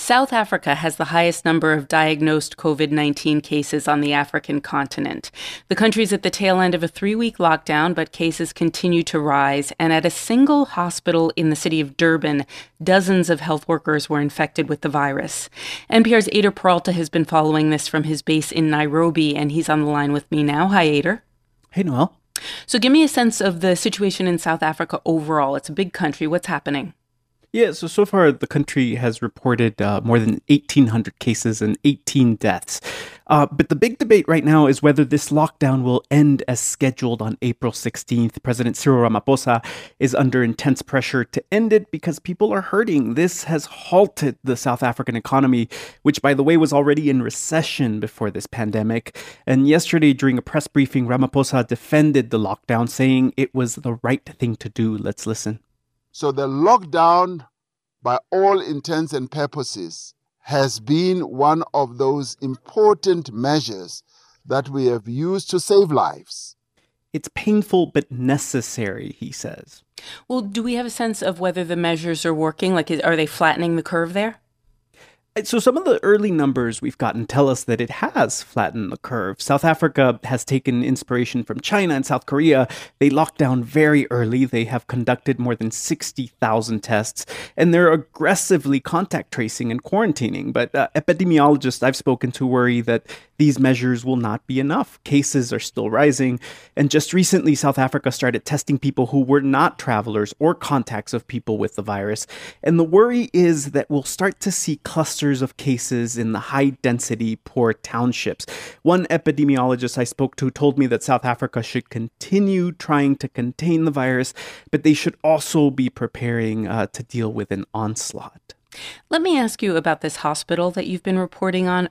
South Africa has the highest number of diagnosed COVID-19 cases on the African continent. The country's at the tail end of a 3-week lockdown, but cases continue to rise. And at a single hospital in the city of Durban, dozens of health workers were infected with the virus. NPR's Eyder Peralta has been following this from his base in Nairobi, and he's on the line with me now. Hi, Eyder. Hey, Noel. So give me a sense of the situation in South Africa overall. It's a big country. What's happening? Yeah, so far the country has reported more than 1,800 cases and 18 deaths. But the big debate right now is whether this lockdown will end as scheduled on April 16th. President Cyril Ramaphosa is under intense pressure to end it because people are hurting. This has halted the South African economy, which, by the way, was already in recession before this pandemic. And yesterday, during a press briefing, Ramaphosa defended the lockdown, saying it was the right thing to do. Let's listen. So the lockdown, by all intents and purposes, has been one of those important measures that we have used to save lives. It's painful but necessary, he says. Well, do we have a sense of whether the measures are working? Are they flattening the curve there? So some of the early numbers we've gotten tell us that it has flattened the curve. South Africa has taken inspiration from China and South Korea. They locked down very early. They have conducted more than 60,000 tests, and they're aggressively contact tracing and quarantining. But epidemiologists I've spoken to worry that these measures will not be enough. Cases are still rising. And just recently, South Africa started testing people who were not travelers or contacts of people with the virus. And the worry is that we'll start to see clusters of cases in the high-density poor townships. One epidemiologist I spoke to told me that South Africa should continue trying to contain the virus, but they should also be preparing to deal with an onslaught. Let me ask you about this hospital that you've been reporting on.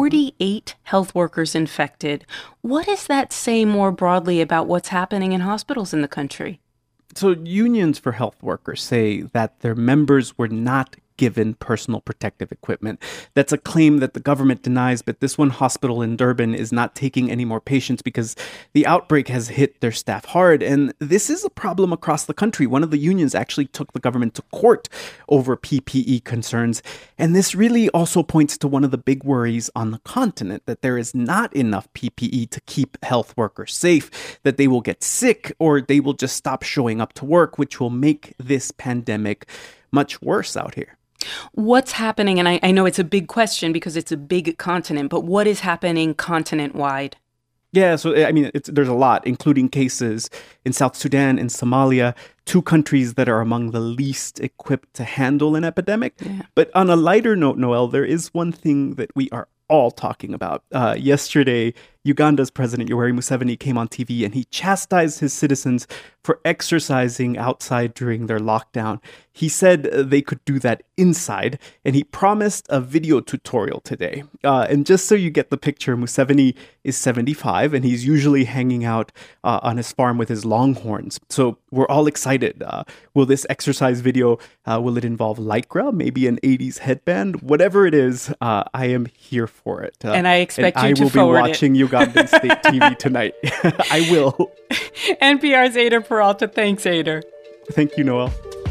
48 health workers infected. What does that say more broadly about what's happening in hospitals in the country? So unions for health workers say that their members were not given personal protective equipment. That's a claim that the government denies, but this one hospital in Durban is not taking any more patients because the outbreak has hit their staff hard. And this is a problem across the country. One of the unions actually took the government to court over PPE concerns. And this really also points to one of the big worries on the continent, that there is not enough PPE to keep health workers safe, that they will get sick or they will just stop showing up to work, which will make this pandemic much worse out here. What's happening? And I know it's a big question because it's a big continent, but what is happening continent-wide? Yeah, so I mean, there's a lot, including cases in South Sudan and Somalia, two countries that are among the least equipped to handle an epidemic. Yeah. But on a lighter note, Noel, there is one thing that we are all talking about. Yesterday, Uganda's President Yoweri Museveni came on TV and he chastised his citizens for exercising outside during their lockdown. He said they could do that inside, and he promised a video tutorial today. And just so you get the picture, Museveni is 75, and he's usually hanging out on his farm with his longhorns. So we're all excited. Will this exercise video, will it involve Lycra, maybe an 80s headband? Whatever it is, I am here for it. And I expect you to forward it. I will be watching Ugandan state TV tonight. I will. NPR's Eyder Peralta. Thanks, Eyder. Thank you, Noel.